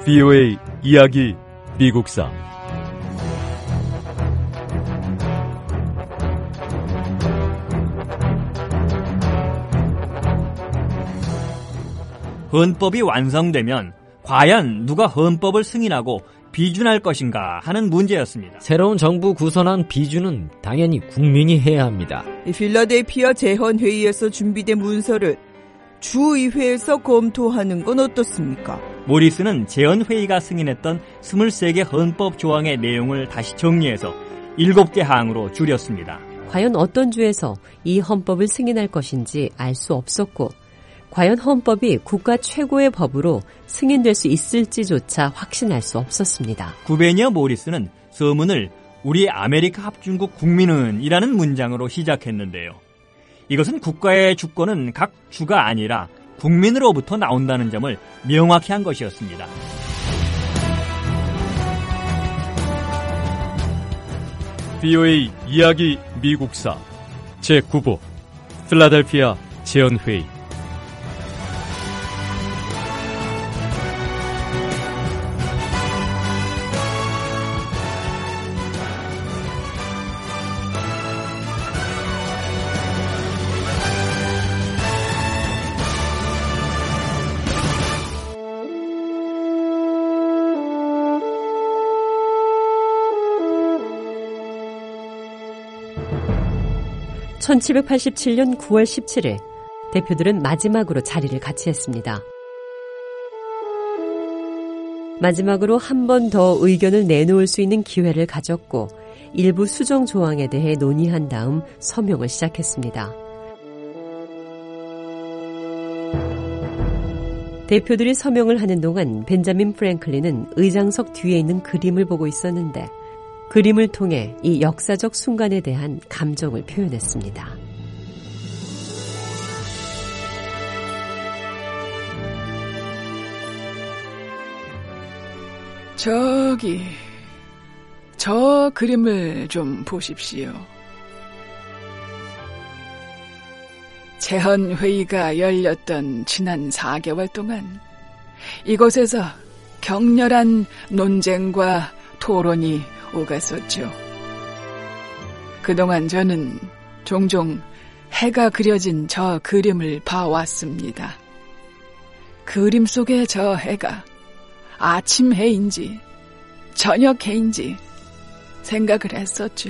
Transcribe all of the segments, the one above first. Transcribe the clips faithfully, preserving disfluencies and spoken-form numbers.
브이오에이 이야기 미국사 헌법이 완성되면 과연 누가 헌법을 승인하고 비준할 것인가 하는 문제였습니다. 새로운 정부 구성안 비준은 당연히 국민이 해야 합니다. 필라델피아 재헌회의에서 준비된 문서를 주의회에서 검토하는 건 어떻습니까? 모리스는 재헌회의가 승인했던 이십삼 개 헌법 조항의 내용을 다시 정리해서 일곱 개 항으로 줄였습니다. 과연 어떤 주에서 이 헌법을 승인할 것인지 알 수 없었고 과연 헌법이 국가 최고의 법으로 승인될 수 있을지조차 확신할 수 없었습니다. 구베니어 모리스는 서문을 우리 아메리카 합중국 국민은 이라는 문장으로 시작했는데요. 이것은 국가의 주권은 각 주가 아니라 국민으로부터 나온다는 점을 명확히 한 것이었습니다. 브이오에이 이야기 미국사 제구 부 필라델피아 재헌회의. 천칠백팔십칠 년 구월 십칠일 대표들은 마지막으로 자리를 같이 했습니다. 마지막으로 한 번 더 의견을 내놓을 수 있는 기회를 가졌고 일부 수정 조항에 대해 논의한 다음 서명을 시작했습니다. 대표들이 서명을 하는 동안 벤자민 프랭클린은 의장석 뒤에 있는 그림을 보고 있었는데 그림을 통해 이 역사적 순간에 대한 감정을 표현했습니다. 저기, 저 그림을 좀 보십시오. 재헌회의가 열렸던 지난 사 개월 동안 이곳에서 격렬한 논쟁과 토론이 오갔었죠. 그동안 저는 종종 해가 그려진 저 그림을 봐왔습니다. 그림 속의 저 해가 아침 해인지 저녁 해인지 생각을 했었죠.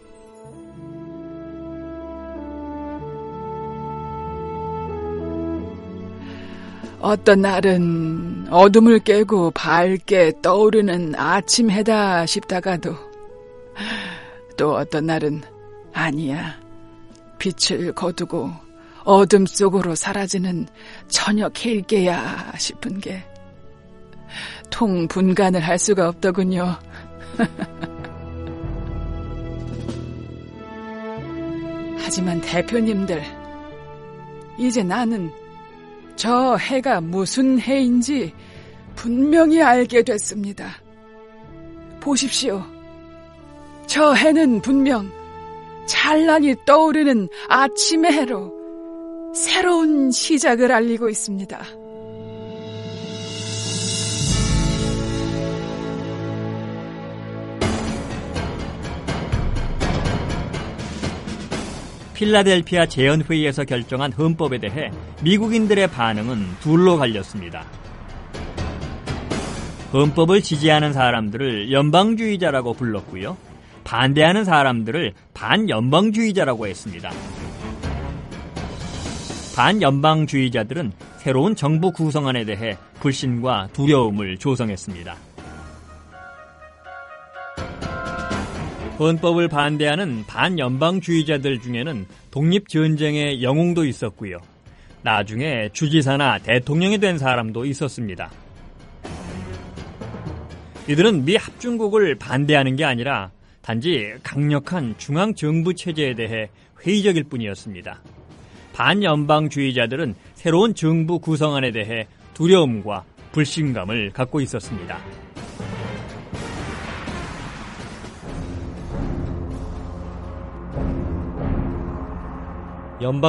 어떤 날은 어둠을 깨고 밝게 떠오르는 아침 해다 싶다가도 또 어떤 날은 아니야, 빛을 거두고 어둠 속으로 사라지는 저녁 해일 게야 싶은 게 통분간을 할 수가 없더군요. 하지만 대표님들, 이제 나는 저 해가 무슨 해인지 분명히 알게 됐습니다. 보십시오. 저 해는 분명 찬란히 떠오르는 아침의 해로 새로운 시작을 알리고 있습니다. 필라델피아 재헌회의에서 결정한 헌법에 대해 미국인들의 반응은 둘로 갈렸습니다. 헌법을 지지하는 사람들을 연방주의자라고 불렀고요. 반대하는 사람들을 반연방주의자라고 했습니다. 반연방주의자들은 새로운 정부 구성안에 대해 불신과 두려움을 조성했습니다. 헌법을 반대하는 반연방주의자들 중에는 독립전쟁의 영웅도 있었고요. 나중에 주지사나 대통령이 된 사람도 있었습니다. 이들은 미 합중국을 반대하는 게 아니라 단지 강력한 중앙정부 체제에 대해 회의적일 뿐이었습니다. 반연방주의자들은 새로운 정부 구성안에 대해 두려움과 불신감을 갖고 있었습니다.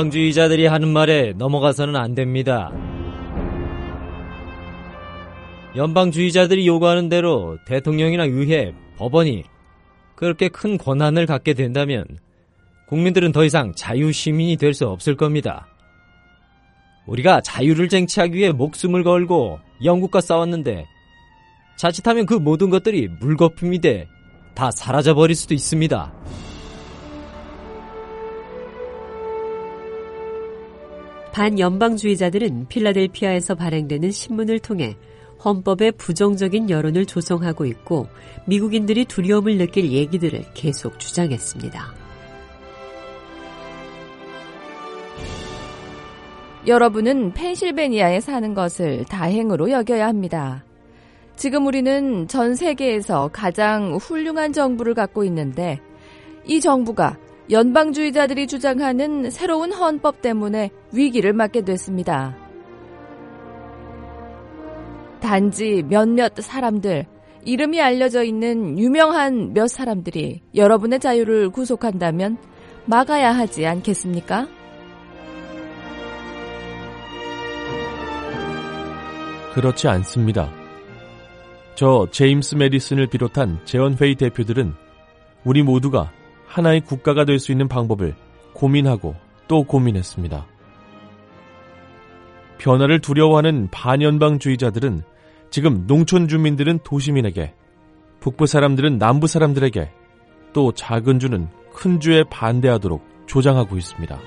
연방주의자들이 하는 말에 넘어가서는 안 됩니다. 연방주의자들이 요구하는 대로 대통령이나 의회, 법원이 그렇게 큰 권한을 갖게 된다면 국민들은 더 이상 자유시민이 될 수 없을 겁니다. 우리가 자유를 쟁취하기 위해 목숨을 걸고 영국과 싸웠는데 자칫하면 그 모든 것들이 물거품이 돼 다 사라져버릴 수도 있습니다. 반연방주의자들은 필라델피아에서 발행되는 신문을 통해 헌법에 부정적인 여론을 조성하고 있고 미국인들이 두려움을 느낄 얘기들을 계속 주장했습니다. 여러분은 펜실베니아에 사는 것을 다행으로 여겨야 합니다. 지금 우리는 전 세계에서 가장 훌륭한 정부를 갖고 있는데 이 정부가 연방주의자들이 주장하는 새로운 헌법 때문에 위기를 맞게 됐습니다. 단지 몇몇 사람들, 이름이 알려져 있는 유명한 몇 사람들이 여러분의 자유를 구속한다면 막아야 하지 않겠습니까? 그렇지 않습니다. 저 제임스 메디슨을 비롯한 재헌회의 대표들은 우리 모두가 하나의 국가가 될 수 있는 방법을 고민하고 또 고민했습니다. 변화를 두려워하는 반연방주의자들은 지금 농촌 주민들은 도시민에게, 북부 사람들은 남부 사람들에게, 또 작은 주는 큰 주에 반대하도록 조장하고 있습니다.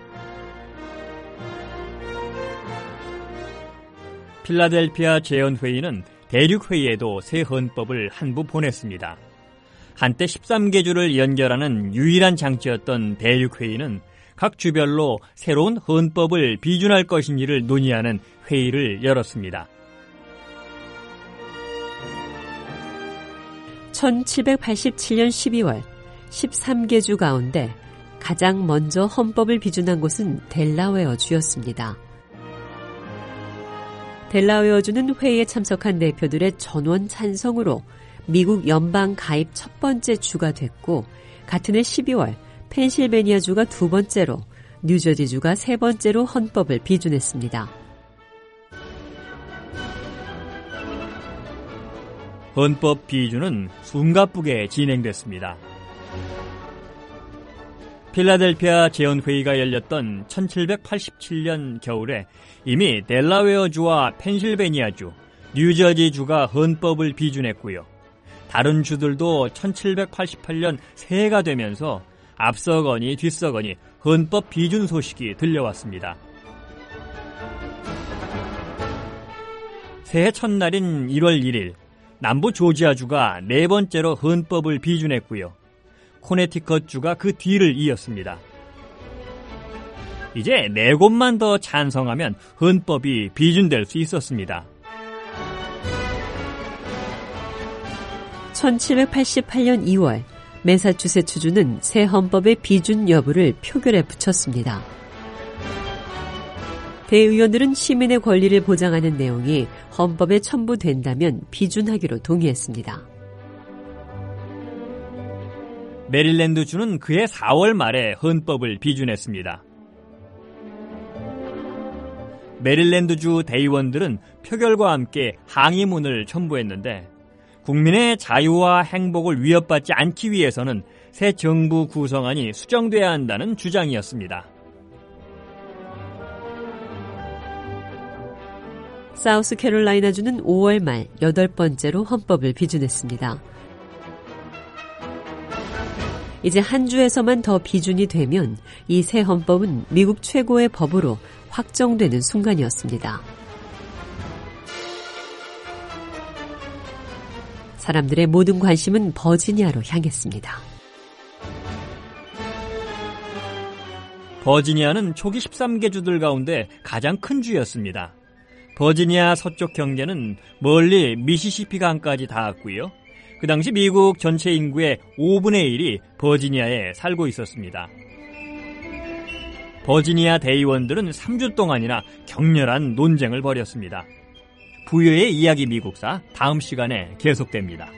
필라델피아 재헌회의는 대륙회의에도 새 헌법을 한 부 보냈습니다. 한때 십삼 개 주를 연결하는 유일한 장치였던 대륙회의는 각 주별로 새로운 헌법을 비준할 것인지를 논의하는 회의를 열었습니다. 천칠백팔십칠 년 십이월 십삼 개 주 가운데 가장 먼저 헌법을 비준한 곳은 델라웨어 주였습니다. 델라웨어주는 회의에 참석한 대표들의 전원 찬성으로 미국 연방 가입 첫 번째 주가 됐고 같은 해 십이월 펜실베니아주가 두 번째로 뉴저지주가 세 번째로 헌법을 비준했습니다. 헌법 비준은 숨가쁘게 진행됐습니다. 필라델피아 재헌회의가 열렸던 천칠백팔십칠 년 겨울에 이미 델라웨어주와 펜실베니아주, 뉴저지주가 헌법을 비준했고요. 다른 주들도 천칠백팔십팔 년 새해가 되면서 앞서거니 뒤서거니 헌법 비준 소식이 들려왔습니다. 새해 첫날인 일월 일일, 남부 조지아주가 네 번째로 헌법을 비준했고요. 코네티컷주가 그 뒤를 이었습니다. 이제 네 곳만 더 찬성하면 헌법이 비준될 수 있었습니다. 천칠백팔십팔 년 이월 매사추세츠주는 새 헌법의 비준 여부를 표결에 붙였습니다. 대의원들은 시민의 권리를 보장하는 내용이 헌법에 첨부된다면 비준하기로 동의했습니다. 메릴랜드주는 그해 사월 말에 헌법을 비준했습니다. 메릴랜드주 대의원들은 표결과 함께 항의문을 첨부했는데 국민의 자유와 행복을 위협받지 않기 위해서는 새 정부 구성안이 수정돼야 한다는 주장이었습니다. 사우스캐롤라이나주는 오월 말 여덟 번째로 헌법을 비준했습니다. 이제 한 주에서만 더 비준이 되면 이 새 헌법은 미국 최고의 법으로 확정되는 순간이었습니다. 사람들의 모든 관심은 버지니아로 향했습니다. 버지니아는 초기 십삼 개 주들 가운데 가장 큰 주였습니다. 버지니아 서쪽 경계는 멀리 미시시피 강까지 닿았고요. 그 당시 미국 전체 인구의 오분의 일이 버지니아에 살고 있었습니다. 버지니아 대의원들은 삼 주 동안이나 격렬한 논쟁을 벌였습니다. 부유의 이야기 미국사 다음 시간에 계속됩니다.